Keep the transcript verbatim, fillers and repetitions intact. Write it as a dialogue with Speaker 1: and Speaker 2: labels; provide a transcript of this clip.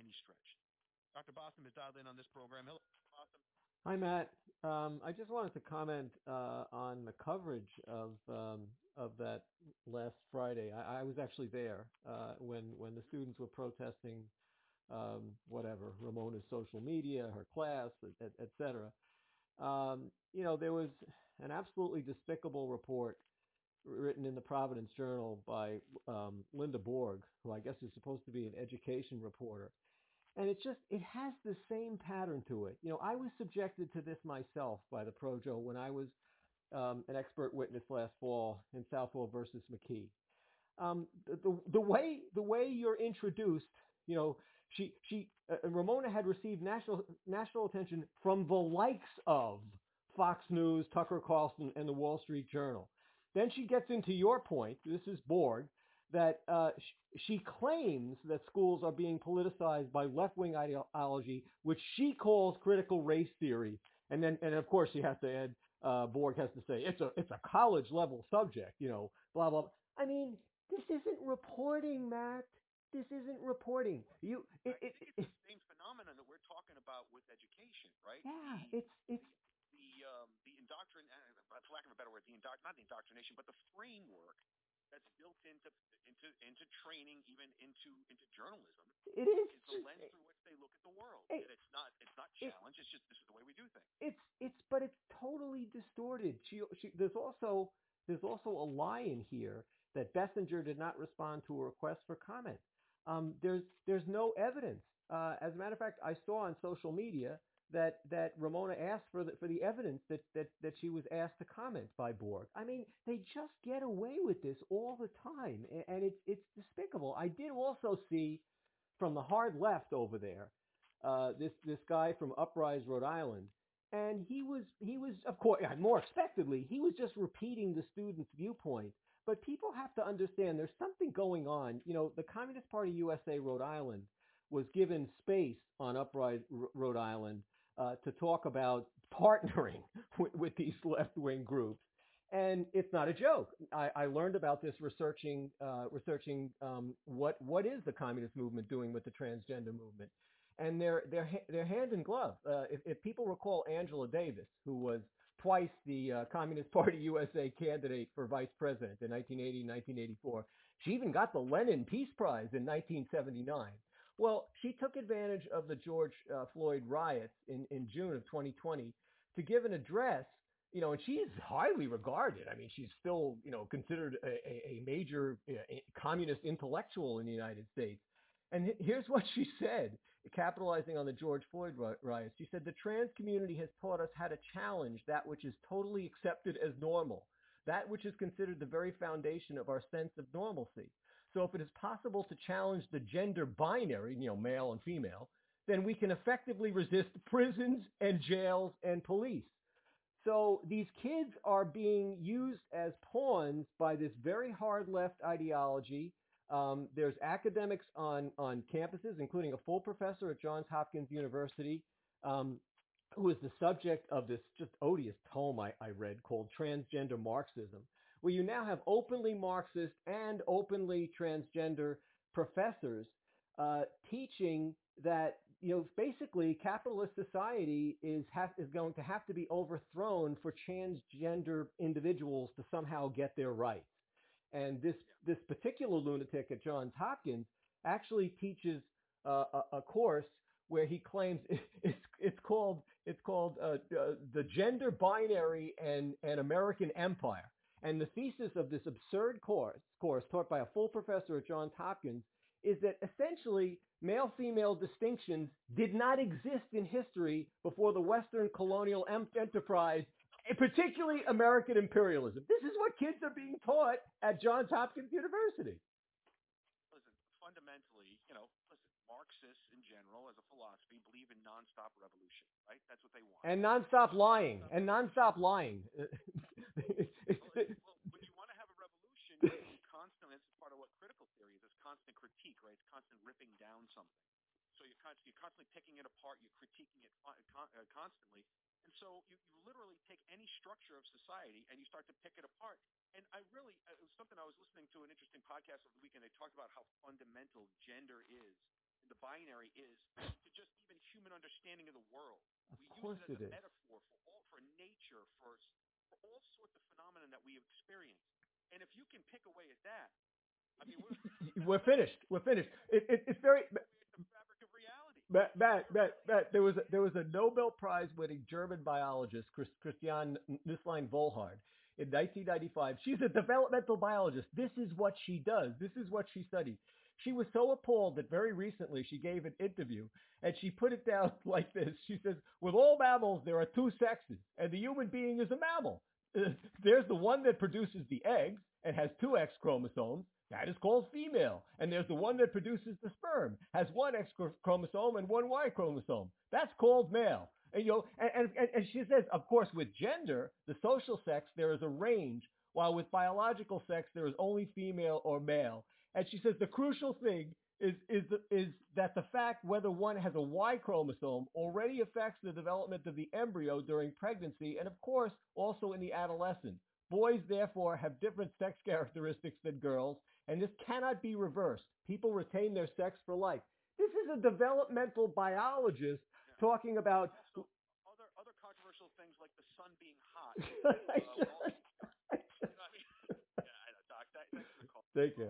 Speaker 1: any stretch. Doctor Boston is dialed in on this program. Hello, Boston.
Speaker 2: Hi, Matt. Um, I just wanted to comment uh, on the coverage of um, of that last Friday. I, I was actually there uh, when when the students were protesting um, whatever Ramona's social media, her class, et, et cetera. Um, you know, there was an absolutely despicable report written in the Providence Journal by um, Linda Borg, who I guess is supposed to be an education reporter, and it's just, it has the same pattern to it. You know, I was subjected to this myself by the Projo when I was um, an expert witness last fall in Southwell versus McKee. Um, the, the the way the way you're introduced, you know, she she uh, Ramona had received national national attention from the likes of Fox News, Tucker Carlson, and the Wall Street Journal. Then she gets into your point. This is Borg, that uh, sh- she claims that schools are being politicized by left-wing ideology, which she calls critical race theory. And then, and of course, she has to add, uh, Borg has to say it's a it's a college level subject, you know, blah blah. I mean, this isn't reporting, Matt. This isn't reporting. You, it,
Speaker 1: I
Speaker 2: it,
Speaker 1: think it's
Speaker 2: it,
Speaker 1: the same phenomenon that we're talking about with education, right?
Speaker 2: yeah,
Speaker 1: The
Speaker 2: it's it's
Speaker 1: the the um, the indoctrin, uh, for lack of a better word, the indoctr, not the indoctrination, but the framework that's built into into into training, even into into journalism,
Speaker 2: it is
Speaker 1: is the
Speaker 2: just
Speaker 1: lens through which they look at the world.
Speaker 2: it,
Speaker 1: And it's not it's not
Speaker 2: it
Speaker 1: challenge. It's just this is the way we do things.
Speaker 2: it's it's but it's totally distorted. She, she there's also there's also a lie in here that Bessinger did not respond to a request for comment. Um, there's there's no evidence. Uh, as a matter of fact, I saw on social media that that Ramona asked for the for the evidence that that that she was asked to comment by Borg. I mean, they just get away with this all the time, and it's it's despicable. I did also see from the hard left over there, uh, this this guy from Uprise, Rhode Island, and he was he was of course more expectedly he was just repeating the student's viewpoint. But people have to understand there's something going on. You know, the Communist Party U S A Rhode Island was given space on Uprise, Rhode Island, uh, to talk about partnering with, with these left wing groups. And it's not a joke. I, I learned about this researching uh, researching um, what what is the communist movement doing with the transgender movement, and they're they're they're hand in glove. Uh, if, if people recall Angela Davis, who was twice the uh, Communist Party U S A candidate for vice president in nineteen eighty and nineteen eighty-four, she even got the Lenin Peace Prize in nineteen seventy-nine. Well, she took advantage of the George uh, Floyd riots in, in June of twenty twenty to give an address, you know, and she's highly regarded. I mean, she's still, you know, considered a, a major uh, communist intellectual in the United States. And here's what she said, capitalizing on the George Floyd riots. She said, the trans community has taught us how to challenge that which is totally accepted as normal, that which is considered the very foundation of our sense of normalcy. So if it is possible to challenge the gender binary, you know, male and female, then we can effectively resist prisons and jails and police. So these kids are being used as pawns by this very hard left ideology. Um, there's academics on, on campuses, including a full professor at Johns Hopkins University, um, who is the subject of this just odious tome I, I read called Transgender Marxism, where you now have openly Marxist and openly transgender professors uh, teaching that, you know, basically capitalist society is have, is going to have to be overthrown for transgender individuals to somehow get their rights. And this
Speaker 1: Yeah.
Speaker 2: this particular lunatic at Johns Hopkins actually teaches uh, a, a course where he claims it's it's called it's called uh, uh, the gender binary and and American empire. And the thesis of this absurd course course taught by a full professor at Johns Hopkins is that essentially male-female distinctions did not exist in history before the Western colonial em- enterprise, particularly American imperialism. This is what kids are being taught at Johns Hopkins University.
Speaker 1: Listen, fundamentally, you know, listen, Marxists in general, as a philosophy, believe in nonstop revolution, right? That's what they want.
Speaker 2: And
Speaker 1: They
Speaker 2: nonstop
Speaker 1: want
Speaker 2: lying.
Speaker 1: nonstop
Speaker 2: And
Speaker 1: revolution.
Speaker 2: nonstop lying.
Speaker 1: Well, listen, well, when you want to have a revolution, you, you constantly, this is part of what critical theory is, it's constant critique, right? It's constant ripping down something. So you're constantly, you're constantly picking it apart, you're critiquing it uh, con- uh, constantly. And so you, you literally take any structure of society and you start to pick it apart. And I really, uh, it was something I was listening to an interesting podcast over the weekend. They talked about how fundamental gender is the binary is to just even human understanding of the world.
Speaker 2: Of
Speaker 1: We
Speaker 2: course
Speaker 1: use it as
Speaker 2: it
Speaker 1: a
Speaker 2: is.
Speaker 1: metaphor for all, for nature, for for all sorts of phenomena that we experience. And if you can pick away at that, I mean, we're,
Speaker 2: We're finished. We're finished. It, it, it's very.
Speaker 1: it's the fabric of reality.
Speaker 2: Matt, Matt, Matt, Matt, there was a, there was a Nobel Prize winning German biologist, Chris, Christiane Nüsslein-Volhard, in nineteen ninety-five. She's a developmental biologist. This is what she does. This is what she studies. She was so appalled that very recently she gave an interview and she put it down like this. She says, with all mammals, there are two sexes, and the human being is a mammal. There's the one that produces the eggs and has two X chromosomes. That is called female. And there's the one that produces the sperm, has one X chromosome and one Y chromosome. That's called male. And, you know, and, and, and she says, of course, with gender, the social sex, there is a range, while with biological sex, there is only female or male. And she says the crucial thing is, is, the, is that the fact whether one has a Y chromosome already affects the development of the embryo during pregnancy and, of course, also in the adolescent. Boys, therefore, have different sex characteristics than girls, and this cannot be reversed. People retain their sex for life. This is a developmental biologist
Speaker 1: Yeah.
Speaker 2: talking about...
Speaker 1: Also, other other controversial things like the sun being hot. uh, well, you know, I mean, yeah, I know, Doc. That, thanks for the call.
Speaker 2: Take care.